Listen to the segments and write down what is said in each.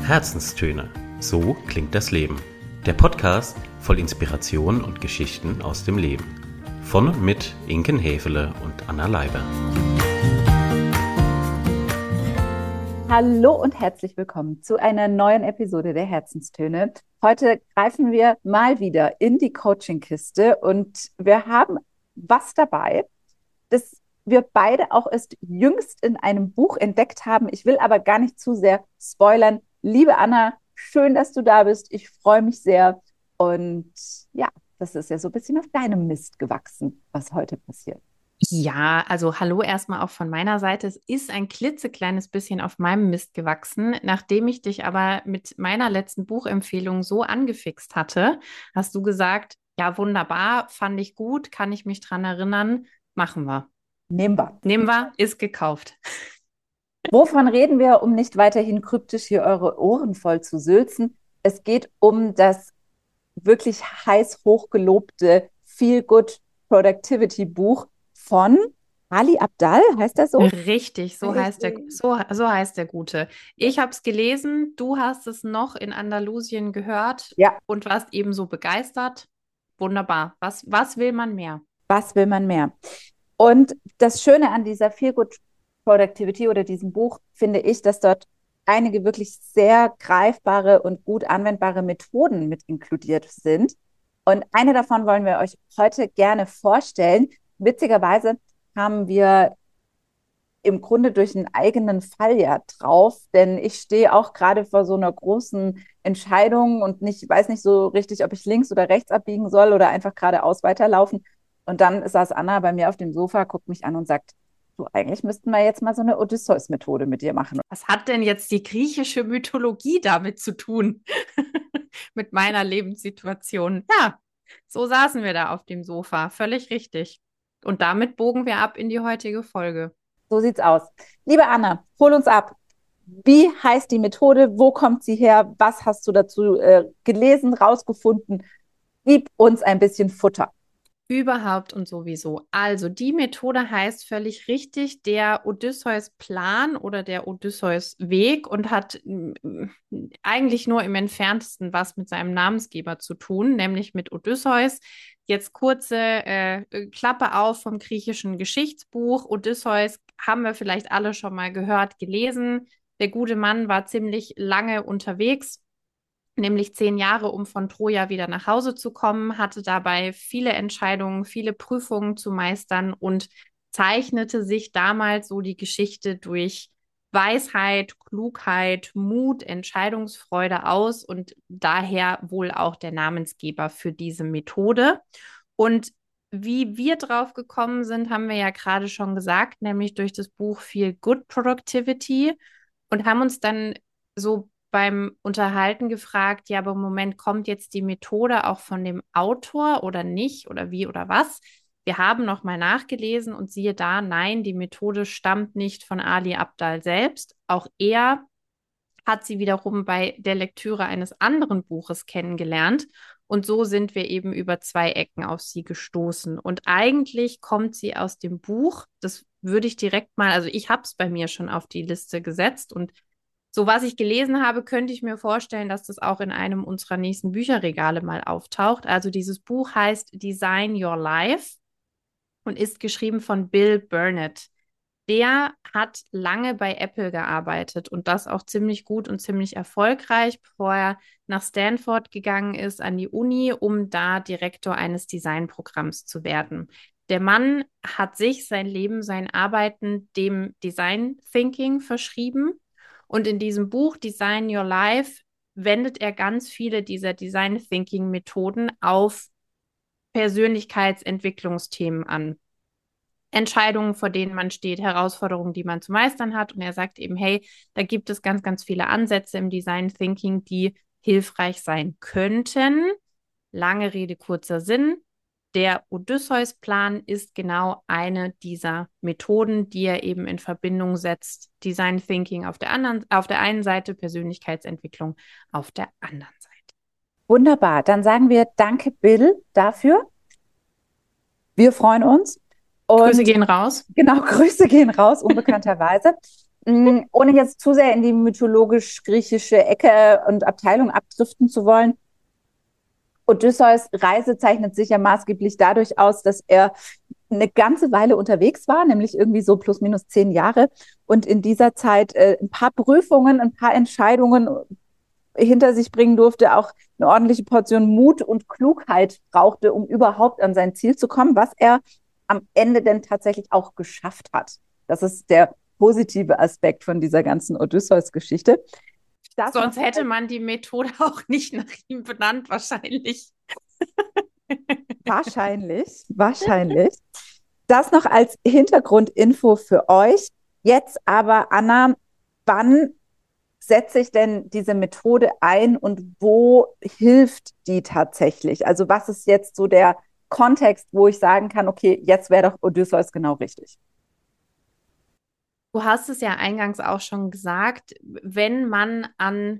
Herzenstöne. So klingt das Leben. Der Podcast voll Inspiration und Geschichten aus dem Leben. Von und mit Inken Häfele und Anna Leiber. Hallo und herzlich willkommen zu einer neuen Episode der Herzenstöne. Heute greifen wir mal wieder in die Coaching-Kiste und wir haben was dabei, das wir beide auch erst jüngst in einem Buch entdeckt haben. Ich will aber gar nicht zu sehr spoilern. Liebe Anna, schön, dass du da bist. Ich freue mich sehr. Und ja, das ist ja so ein bisschen auf deinem Mist gewachsen, was heute passiert. Ja, also hallo erstmal auch von meiner Seite. Es ist ein klitzekleines bisschen auf meinem Mist gewachsen. Nachdem ich dich aber mit meiner letzten Buchempfehlung so angefixt hatte, hast du gesagt, ja, wunderbar, fand ich gut, kann ich mich dran erinnern, machen wir. Nehmen wir. Nehmen wir, ist gekauft. Wovon reden wir, um nicht weiterhin kryptisch hier eure Ohren voll zu sülzen? Es geht um das wirklich heiß hochgelobte Feel Good Productivity Buch von Ali Abdaal, heißt das so? Richtig, so heißt der Gute. Ich habe es gelesen, du hast es noch in Andalusien gehört Ja. Und warst ebenso begeistert. Wunderbar. Was will man mehr? Was will man mehr? Und das Schöne an dieser Feel Good Productivity oder diesem Buch finde ich, dass dort einige wirklich sehr greifbare und gut anwendbare Methoden mit inkludiert sind. Und eine davon wollen wir euch heute gerne vorstellen. Witzigerweise haben wir im Grunde durch einen eigenen Fall ja drauf, denn ich stehe auch gerade vor so einer großen Entscheidung und weiß nicht so richtig, ob ich links oder rechts abbiegen soll oder einfach geradeaus weiterlaufen. Und dann saß Anna bei mir auf dem Sofa, guckt mich an und sagt, du, eigentlich müssten wir jetzt mal so eine Odysseus-Methode mit dir machen. Was hat denn jetzt die griechische Mythologie damit zu tun? Mit meiner Lebenssituation. Ja, so saßen wir da auf dem Sofa. Völlig richtig. Und damit bogen wir ab in die heutige Folge. So sieht's aus. Liebe Anna, hol uns ab. Wie heißt die Methode? Wo kommt sie her? Was hast du dazu gelesen, rausgefunden? Gib uns ein bisschen Futter. Überhaupt und sowieso. Also die Methode heißt völlig richtig der Odysseus-Plan oder der Odysseus-Weg und hat eigentlich nur im Entferntesten was mit seinem Namensgeber zu tun, nämlich mit Odysseus. Jetzt kurze Klappe auf vom griechischen Geschichtsbuch. Odysseus haben wir vielleicht alle schon mal gehört, gelesen. Der gute Mann war ziemlich lange unterwegs, nämlich 10 Jahre, um von Troja wieder nach Hause zu kommen, hatte dabei viele Entscheidungen, viele Prüfungen zu meistern und zeichnete sich damals so die Geschichte durch Weisheit, Klugheit, Mut, Entscheidungsfreude aus und daher wohl auch der Namensgeber für diese Methode. Und wie wir drauf gekommen sind, haben wir ja gerade schon gesagt, nämlich durch das Buch Feel Good Productivity und haben uns dann so beim Unterhalten gefragt, ja, aber im Moment kommt jetzt die Methode auch von dem Autor oder nicht oder wie oder was? Wir haben nochmal nachgelesen und siehe da, nein, die Methode stammt nicht von Ali Abdaal selbst. Auch er hat sie wiederum bei der Lektüre eines anderen Buches kennengelernt. Und so sind wir eben über 2 Ecken auf sie gestoßen. Und eigentlich kommt sie aus dem Buch, das würde ich direkt mal, also ich habe es bei mir schon auf die Liste gesetzt und so was ich gelesen habe, könnte ich mir vorstellen, dass das auch in einem unserer nächsten Bücherregale mal auftaucht. Also dieses Buch heißt Design Your Life und ist geschrieben von Bill Burnett. Der hat lange bei Apple gearbeitet und das auch ziemlich gut und ziemlich erfolgreich, bevor er nach Stanford gegangen ist an die Uni, um da Direktor eines Designprogramms zu werden. Der Mann hat sich sein Leben, sein Arbeiten dem Design Thinking verschrieben. Und in diesem Buch Design Your Life wendet er ganz viele dieser Design Thinking Methoden auf Persönlichkeitsentwicklungsthemen an. Entscheidungen, vor denen man steht, Herausforderungen, die man zu meistern hat. Und er sagt eben, hey, da gibt es ganz, ganz viele Ansätze im Design Thinking, die hilfreich sein könnten. Lange Rede, kurzer Sinn. Der Odysseus-Plan ist genau eine dieser Methoden, die er eben in Verbindung setzt. Design Thinking auf der einen Seite, Persönlichkeitsentwicklung auf der anderen Seite. Wunderbar. Dann sagen wir danke, Bill, dafür. Wir freuen uns. Und Grüße gehen raus. Genau, Grüße gehen raus, unbekannterweise. Ohne jetzt zu sehr in die mythologisch-griechische Ecke und Abteilung abdriften zu wollen, Odysseus' Reise zeichnet sich ja maßgeblich dadurch aus, dass er eine ganze Weile unterwegs war, nämlich irgendwie so plus minus 10 Jahre und in dieser Zeit ein paar Prüfungen, ein paar Entscheidungen hinter sich bringen durfte, auch eine ordentliche Portion Mut und Klugheit brauchte, um überhaupt an sein Ziel zu kommen, was er am Ende denn tatsächlich auch geschafft hat. Das ist der positive Aspekt von dieser ganzen Odysseus-Geschichte. Sonst hätte man die Methode auch nicht nach ihm benannt, wahrscheinlich. Wahrscheinlich. Das noch als Hintergrundinfo für euch. Jetzt aber, Anna, wann setze ich denn diese Methode ein und wo hilft die tatsächlich? Also was ist jetzt so der Kontext, wo ich sagen kann, okay, jetzt wäre doch Odysseus genau richtig? Du hast es ja eingangs auch schon gesagt, wenn man an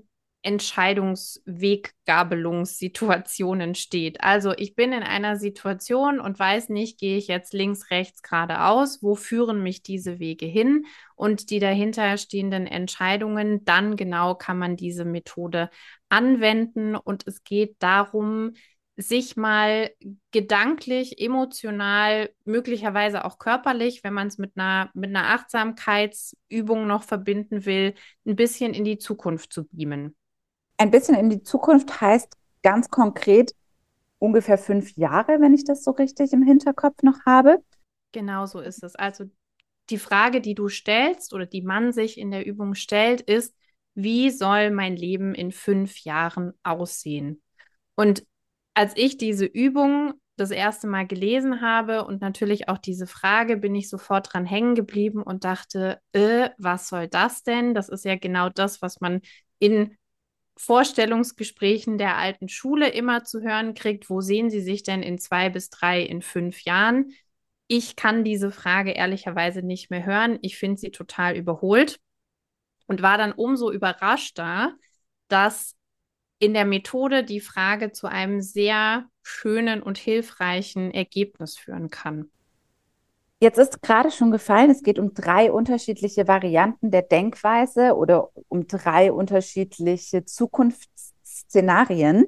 Entscheidungsweggabelungssituationen steht. Also ich bin in einer Situation und weiß nicht, gehe ich jetzt links, rechts, geradeaus, wo führen mich diese Wege hin und die dahinter stehenden Entscheidungen, dann genau kann man diese Methode anwenden und es geht darum, sich mal gedanklich, emotional, möglicherweise auch körperlich, wenn man es mit einer Achtsamkeitsübung noch verbinden will, ein bisschen in die Zukunft zu beamen. Ein bisschen in die Zukunft heißt ganz konkret ungefähr 5 Jahre, wenn ich das so richtig im Hinterkopf noch habe. Genau so ist es. Also die Frage, die du stellst oder die man sich in der Übung stellt, ist, wie soll mein Leben in 5 Jahren aussehen? Und als ich diese Übung das erste Mal gelesen habe und natürlich auch diese Frage, bin ich sofort dran hängen geblieben und dachte, was soll das denn? Das ist ja genau das, was man in Vorstellungsgesprächen der alten Schule immer zu hören kriegt. Wo sehen Sie sich denn in 2 bis 3, in 5 Jahren? Ich kann diese Frage ehrlicherweise nicht mehr hören. Ich finde sie total überholt und war dann umso überraschter, dass in der Methode die Frage zu einem sehr schönen und hilfreichen Ergebnis führen kann. Jetzt ist gerade schon gefallen, es geht um 3 unterschiedliche Varianten der Denkweise oder um 3 unterschiedliche Zukunftsszenarien.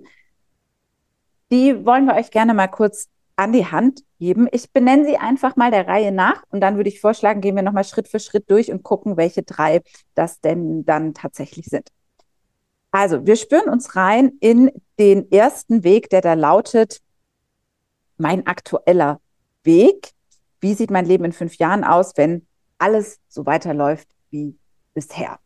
Die wollen wir euch gerne mal kurz an die Hand geben. Ich benenne sie einfach mal der Reihe nach und dann würde ich vorschlagen, gehen wir nochmal Schritt für Schritt durch und gucken, welche 3 das denn dann tatsächlich sind. Also, wir spüren uns rein in den ersten Weg, der da lautet, mein aktueller Weg. Wie sieht mein Leben in 5 Jahren aus, wenn alles so weiterläuft wie bisher?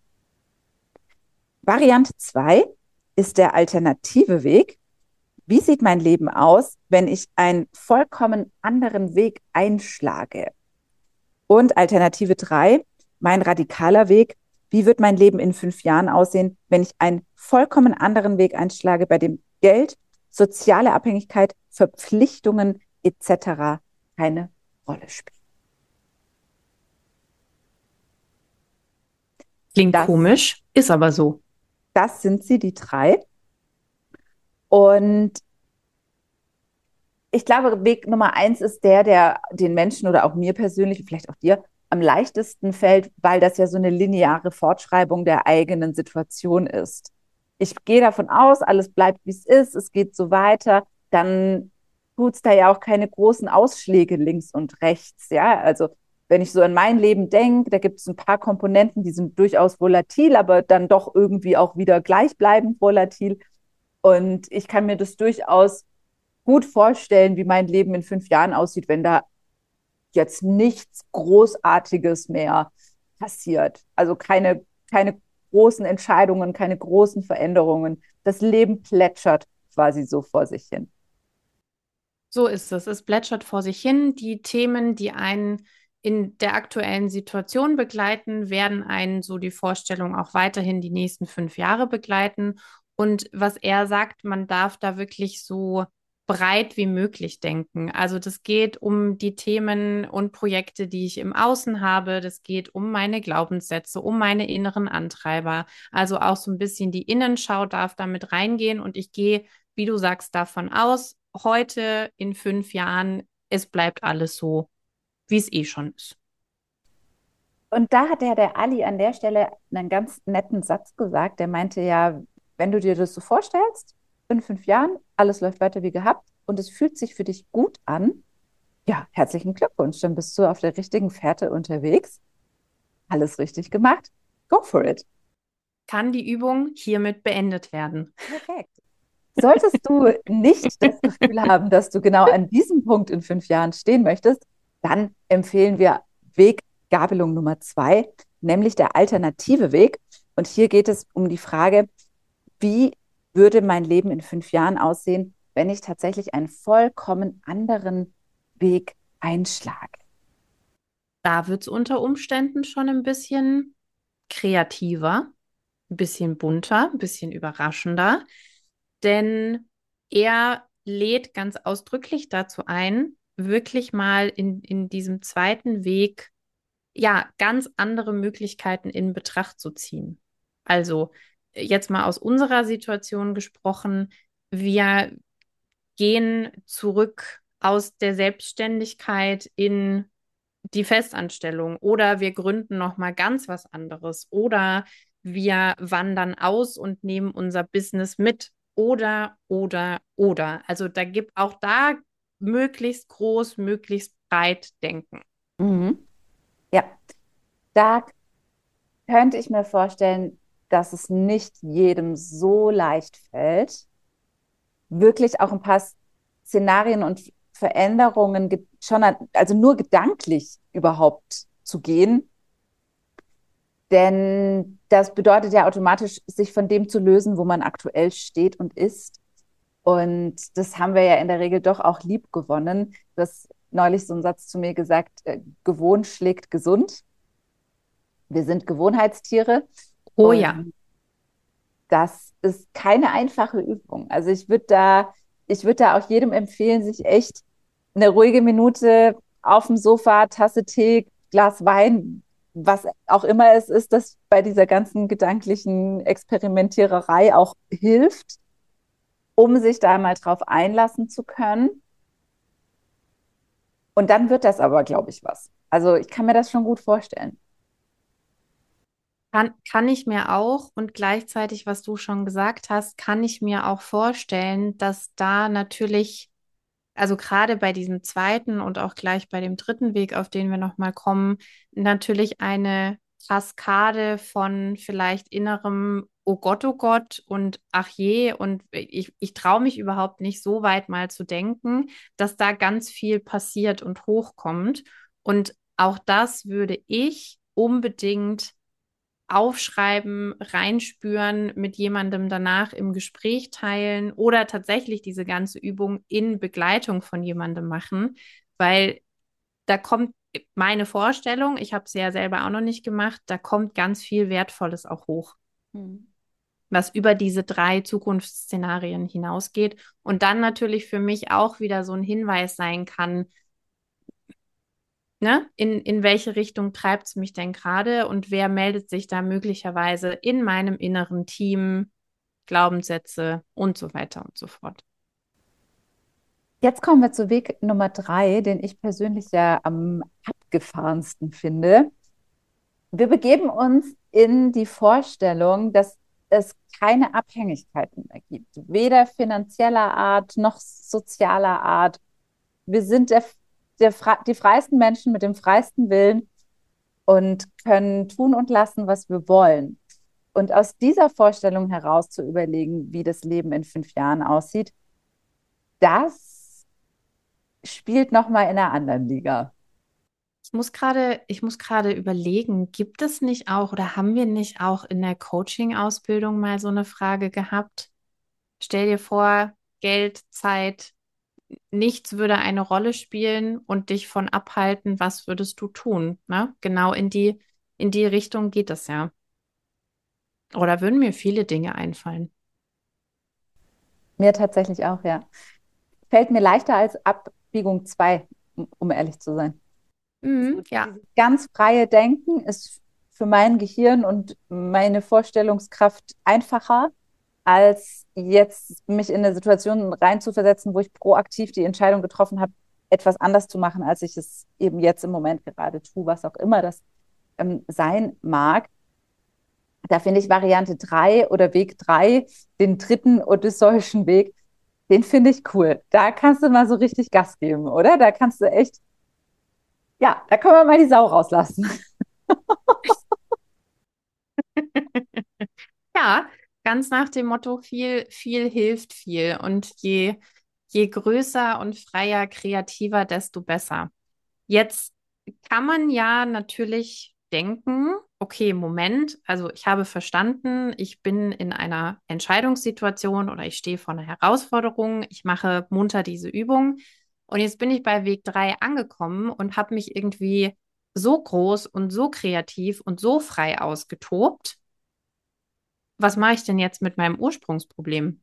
Variante 2 ist der alternative Weg. Wie sieht mein Leben aus, wenn ich einen vollkommen anderen Weg einschlage? Und Alternative 3, mein radikaler Weg. Wie wird mein Leben in 5 Jahren aussehen, wenn ich einen vollkommen anderen Weg einschlage, bei dem Geld, soziale Abhängigkeit, Verpflichtungen etc. keine Rolle spielen? Klingt komisch, ist aber so. Das sind sie, die 3. Und ich glaube, Weg Nummer 1 ist der den Menschen oder auch mir persönlich, vielleicht auch dir, am leichtesten fällt, weil das ja so eine lineare Fortschreibung der eigenen Situation ist. Ich gehe davon aus, alles bleibt, wie es geht so weiter, dann tut es da ja auch keine großen Ausschläge links und rechts. Ja, also wenn ich so an mein Leben denke, da gibt es ein paar Komponenten, die sind durchaus volatil, aber dann doch irgendwie auch wieder gleichbleibend volatil. Und ich kann mir das durchaus gut vorstellen, wie mein Leben in 5 Jahren aussieht, wenn da jetzt nichts Großartiges mehr passiert. Also keine großen Entscheidungen, keine großen Veränderungen. Das Leben plätschert quasi so vor sich hin. So ist es. Es plätschert vor sich hin. Die Themen, die einen in der aktuellen Situation begleiten, werden einen, so die Vorstellung, auch weiterhin die nächsten 5 Jahre begleiten. Und was er sagt, man darf da wirklich so breit wie möglich denken. Also das geht um die Themen und Projekte, die ich im Außen habe. Das geht um meine Glaubenssätze, um meine inneren Antreiber. Also auch so ein bisschen die Innenschau darf damit reingehen. Und ich gehe, wie du sagst, davon aus, heute in 5 Jahren, es bleibt alles so, wie es eh schon ist. Und da hat der Ali an der Stelle einen ganz netten Satz gesagt. Der meinte ja, wenn du dir das so vorstellst, in 5 Jahren, alles läuft weiter wie gehabt und es fühlt sich für dich gut an, ja, herzlichen Glückwunsch, dann bist du auf der richtigen Fährte unterwegs. Alles richtig gemacht. Go for it. Kann die Übung hiermit beendet werden? Perfekt. Solltest du nicht das Gefühl haben, dass du genau an diesem Punkt in 5 Jahren stehen möchtest, dann empfehlen wir Weggabelung Nummer 2, nämlich der alternative Weg. Und hier geht es um die Frage, wie würde mein Leben in 5 Jahren aussehen, wenn ich tatsächlich einen vollkommen anderen Weg einschlage? Da wird es unter Umständen schon ein bisschen kreativer, ein bisschen bunter, ein bisschen überraschender, denn er lädt ganz ausdrücklich dazu ein, wirklich mal in diesem zweiten Weg ja ganz andere Möglichkeiten in Betracht zu ziehen. Also jetzt mal aus unserer Situation gesprochen, wir gehen zurück aus der Selbstständigkeit in die Festanstellung oder wir gründen noch mal ganz was anderes oder wir wandern aus und nehmen unser Business mit oder. Also da gibt auch da möglichst groß, möglichst breit denken. Mhm. Ja, da könnte ich mir vorstellen, dass es nicht jedem so leicht fällt, wirklich auch ein paar Szenarien und Veränderungen schon, also nur gedanklich überhaupt zu gehen. Denn das bedeutet ja automatisch, sich von dem zu lösen, wo man aktuell steht und ist. Und das haben wir ja in der Regel doch auch lieb gewonnen. Du hast neulich so einen Satz zu mir gesagt, gewohnt schlägt gesund. Wir sind Gewohnheitstiere. Oh ja. Und das ist keine einfache Übung. Also ich würde da auch jedem empfehlen, sich echt eine ruhige Minute auf dem Sofa, Tasse Tee, Glas Wein, was auch immer es ist, das bei dieser ganzen gedanklichen Experimentiererei auch hilft, um sich da mal drauf einlassen zu können. Und dann wird das aber, glaube ich, was. Also ich kann mir das schon gut vorstellen. Kann ich mir auch und gleichzeitig, was du schon gesagt hast, kann ich mir auch vorstellen, dass da natürlich, also gerade bei diesem zweiten und auch gleich bei dem dritten Weg, auf den wir nochmal kommen, natürlich eine Kaskade von vielleicht innerem oh Gott und ach je und ich traue mich überhaupt nicht so weit mal zu denken, dass da ganz viel passiert und hochkommt. Und auch das würde ich unbedingt aufschreiben, reinspüren, mit jemandem danach im Gespräch teilen oder tatsächlich diese ganze Übung in Begleitung von jemandem machen, weil da kommt meine Vorstellung, ich habe es ja selber auch noch nicht gemacht, da kommt ganz viel Wertvolles auch hoch, Hm. was über diese 3 Zukunftsszenarien hinausgeht und dann natürlich für mich auch wieder so ein Hinweis sein kann, ne? In welche Richtung treibt es mich denn gerade und wer meldet sich da möglicherweise in meinem inneren Team, Glaubenssätze und so weiter und so fort. Jetzt kommen wir zu Weg Nummer 3, den ich persönlich ja am abgefahrensten finde. Wir begeben uns in die Vorstellung, dass es keine Abhängigkeiten mehr gibt, weder finanzieller Art noch sozialer Art. Wir sind die freisten Menschen mit dem freisten Willen und können tun und lassen, was wir wollen. Und aus dieser Vorstellung heraus zu überlegen, wie das Leben in 5 Jahren aussieht, das spielt nochmal in einer anderen Liga. Ich muss gerade überlegen, gibt es nicht auch oder haben wir nicht auch in der Coaching-Ausbildung mal so eine Frage gehabt? Stell dir vor, Geld, Zeit, nichts würde eine Rolle spielen und dich von abhalten, was würdest du tun? Ne? Genau in die Richtung geht es ja. Oder würden mir viele Dinge einfallen? Mir tatsächlich auch, ja. Fällt mir leichter als Abbiegung 2, um ehrlich zu sein. Mhm, ja. Dieses ganz freie Denken ist für mein Gehirn und meine Vorstellungskraft einfacher, als jetzt mich in eine Situation reinzuversetzen, wo ich proaktiv die Entscheidung getroffen habe, etwas anders zu machen, als ich es eben jetzt im Moment gerade tue, was auch immer das sein mag. Da finde ich Variante 3 oder Weg 3, den dritten odysseischen Weg, den finde ich cool. Da kannst du mal so richtig Gas geben, oder? Da kannst du echt, ja, da können wir mal die Sau rauslassen. Ja, ganz nach dem Motto, viel, viel hilft viel. Und je größer und freier, kreativer, desto besser. Jetzt kann man ja natürlich denken, okay, Moment, also ich habe verstanden, ich bin in einer Entscheidungssituation oder ich stehe vor einer Herausforderung, ich mache munter diese Übung und jetzt bin ich bei Weg 3 angekommen und habe mich irgendwie so groß und so kreativ und so frei ausgetobt. Was mache ich denn jetzt mit meinem Ursprungsproblem?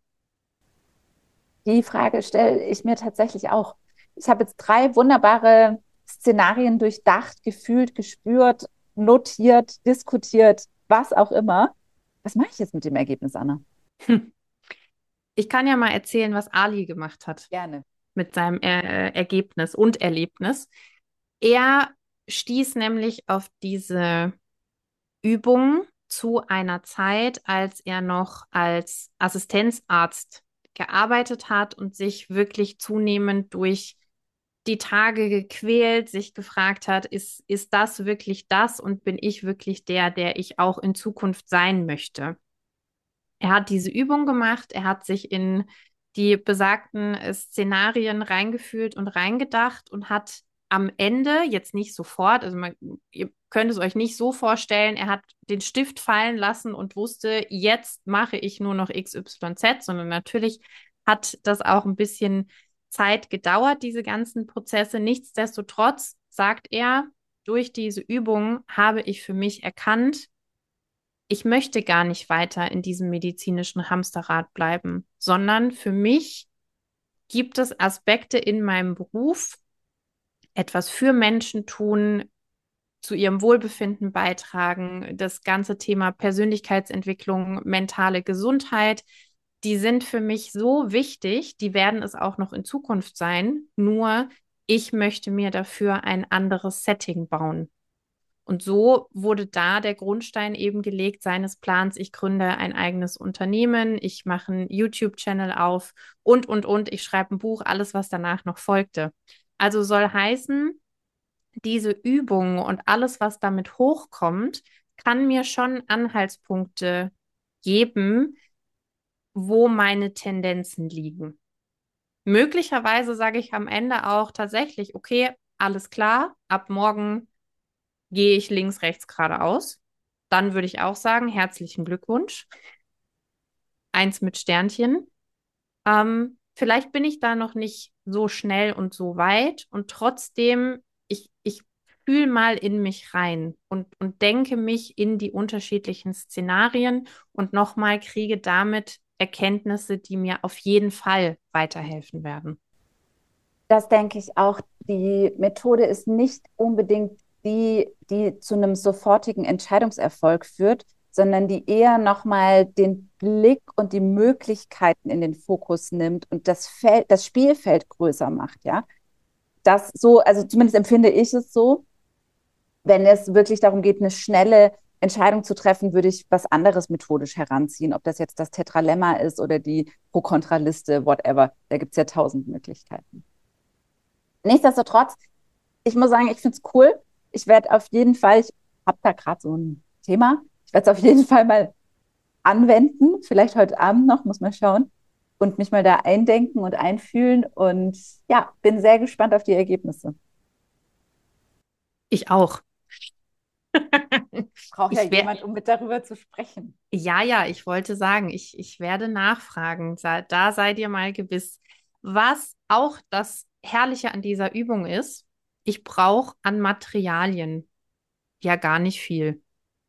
Die Frage stelle ich mir tatsächlich auch. Ich habe jetzt 3 wunderbare Szenarien durchdacht, gefühlt, gespürt, notiert, diskutiert, was auch immer. Was mache ich jetzt mit dem Ergebnis, Anna? Hm. Ich kann ja mal erzählen, was Ali gemacht hat Gerne. mit seinem Ergebnis und Erlebnis. Er stieß nämlich auf diese Übung zu einer Zeit, als er noch als Assistenzarzt gearbeitet hat und sich wirklich zunehmend durch die Tage gequält, sich gefragt hat, ist das wirklich das und bin ich wirklich der ich auch in Zukunft sein möchte? Er hat diese Übung gemacht, er hat sich in die besagten Szenarien reingefühlt und reingedacht und hat am Ende, jetzt nicht sofort, also ihr könnt es euch nicht so vorstellen, er hat den Stift fallen lassen und wusste, jetzt mache ich nur noch XYZ, sondern natürlich hat das auch ein bisschen Zeit gedauert, diese ganzen Prozesse. Nichtsdestotrotz sagt er, durch diese Übung habe ich für mich erkannt, ich möchte gar nicht weiter in diesem medizinischen Hamsterrad bleiben, sondern für mich gibt es Aspekte in meinem Beruf, etwas für Menschen tun, zu ihrem Wohlbefinden beitragen, das ganze Thema Persönlichkeitsentwicklung, mentale Gesundheit, die sind für mich so wichtig, die werden es auch noch in Zukunft sein, nur ich möchte mir dafür ein anderes Setting bauen. Und so wurde da der Grundstein eben gelegt seines Plans. Ich gründe ein eigenes Unternehmen, ich mache einen YouTube-Channel auf und. Ich schreibe ein Buch, alles, was danach noch folgte. Also soll heißen, diese Übungen und alles, was damit hochkommt, kann mir schon Anhaltspunkte geben, wo meine Tendenzen liegen. Möglicherweise sage ich am Ende auch tatsächlich, okay, alles klar, ab morgen gehe ich links, rechts, geradeaus. Dann würde ich auch sagen, herzlichen Glückwunsch. 1 mit Sternchen. Vielleicht bin ich da noch nicht so schnell und so weit und trotzdem, ich fühle mal in mich rein und denke mich in die unterschiedlichen Szenarien und nochmal kriege damit Erkenntnisse, die mir auf jeden Fall weiterhelfen werden. Das denke ich auch. Die Methode ist nicht unbedingt die zu einem sofortigen Entscheidungserfolg führt, sondern die eher nochmal den Blick und die Möglichkeiten in den Fokus nimmt und das Spielfeld größer macht, ja. Das so, also zumindest empfinde ich es so, wenn es wirklich darum geht, eine schnelle Entscheidung zu treffen, würde ich was anderes methodisch heranziehen, ob das jetzt das Tetralemma ist oder die Pro-Kontra-Liste, whatever. Da gibt es ja 1000 Möglichkeiten. Nichtsdestotrotz, ich muss sagen, ich finde es cool. Ich werde auf jeden Fall, ich habe da gerade so ein Thema, ich werde es auf jeden Fall mal anwenden, vielleicht heute Abend noch, muss man schauen, und mich mal da eindenken und einfühlen. Und ja, bin sehr gespannt auf die Ergebnisse. Ich auch. Braucht ja Ich wär, jemand, um mit darüber zu sprechen. ja, ich wollte sagen, ich werde nachfragen. Da sei dir mal gewiss. Was auch das Herrliche an dieser Übung ist, ich brauche an Materialien ja gar nicht viel.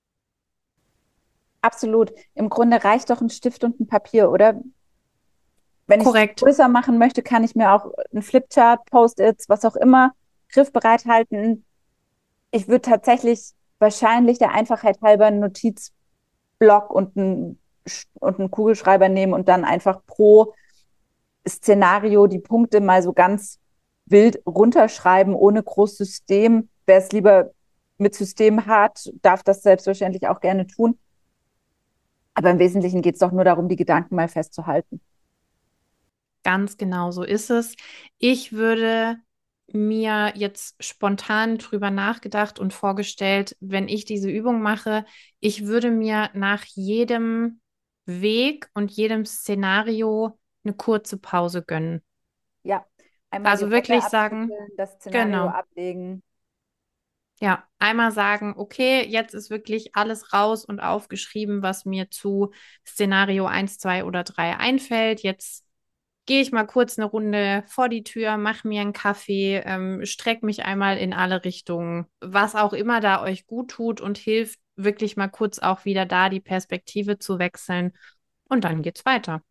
Absolut. Im Grunde reicht doch ein Stift und ein Papier, oder? Wenn ich es Korrekt. größer machen möchte, kann ich mir auch ein Flipchart, Post-its, was auch immer, griffbereit halten. Ich würde tatsächlich wahrscheinlich der Einfachheit halber einen Notizblock und einen Kugelschreiber nehmen und dann einfach pro Szenario die Punkte mal so ganz wild runterschreiben, ohne großes System. Wäre es lieber mit System hat, darf das selbstverständlich auch gerne tun. Aber im Wesentlichen geht es doch nur darum, die Gedanken mal festzuhalten. Ganz genau so ist es. Ich würde mir jetzt spontan drüber nachgedacht und vorgestellt, wenn ich diese Übung mache, ich würde mir nach jedem Weg und jedem Szenario eine kurze Pause gönnen. Ja, einmal die Also Rolle wirklich sagen, abschütteln, das Szenario genau. ablegen. Ja, einmal sagen, okay, jetzt ist wirklich alles raus und aufgeschrieben, was mir zu Szenario 1, 2 oder 3 einfällt. Jetzt gehe ich mal kurz eine Runde vor die Tür, mache mir einen Kaffee, streck mich einmal in alle Richtungen, was auch immer da euch gut tut und hilft, wirklich mal kurz auch wieder da die Perspektive zu wechseln. Und dann geht's weiter.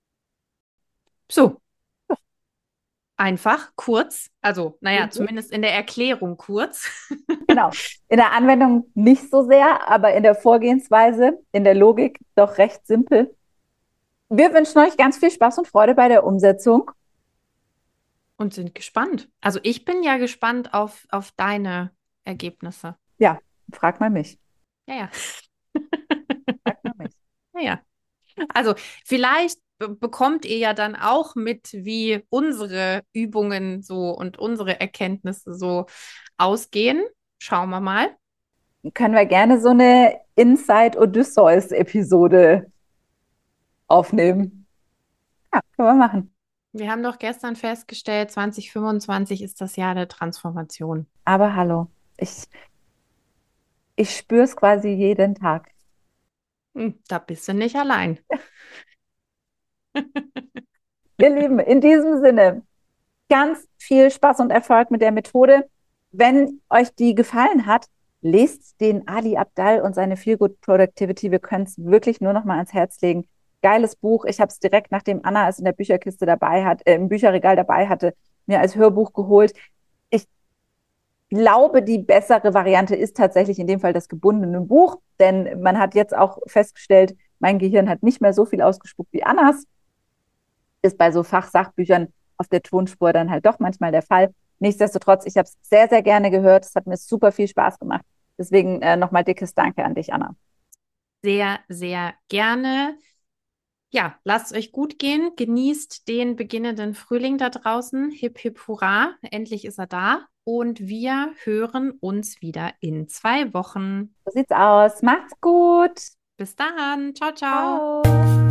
So, einfach, kurz, also, naja, Mhm. zumindest in der Erklärung kurz. Genau. In der Anwendung nicht so sehr, aber in der Vorgehensweise, in der Logik doch recht simpel. Wir wünschen euch ganz viel Spaß und Freude bei der Umsetzung. Und sind gespannt. Also ich bin ja gespannt auf deine Ergebnisse. Ja, frag mal mich. Ja, ja. Frag mal mich. Ja, ja. Also vielleicht bekommt ihr ja dann auch mit, wie unsere Übungen so und unsere Erkenntnisse so ausgehen. Schauen wir mal. Können wir gerne so eine Inside Odysseus-Episode aufnehmen. Ja, können wir machen. Wir haben doch gestern festgestellt, 2025 ist das Jahr der Transformation. Aber hallo, ich spüre es quasi jeden Tag. Da bist du nicht allein. Ihr Lieben, in diesem Sinne, ganz viel Spaß und Erfolg mit der Methode. Wenn euch die gefallen hat, lest den Ali Abdal und seine Feel Good Productivity. Wir können es wirklich nur noch mal ans Herz legen. Geiles Buch. Ich habe es direkt, nachdem Anna es in der Bücherkiste dabei hat, im Bücherregal dabei hatte, mir als Hörbuch geholt. Ich glaube, die bessere Variante ist tatsächlich in dem Fall das gebundene Buch, denn man hat jetzt auch festgestellt, mein Gehirn hat nicht mehr so viel ausgespuckt wie Annas. Ist bei so Fachsachbüchern auf der Tonspur dann halt doch manchmal der Fall. Nichtsdestotrotz, ich habe es sehr, sehr gerne gehört. Es hat mir super viel Spaß gemacht. Deswegen nochmal dickes Danke an dich, Anna. Sehr, sehr gerne. Ja, lasst es euch gut gehen. Genießt den beginnenden Frühling da draußen. Hip, hip, hurra. Endlich ist er da. Und wir hören uns wieder in 2 Wochen. So sieht's aus. Macht's gut. Bis dann. Ciao, ciao. Ciao.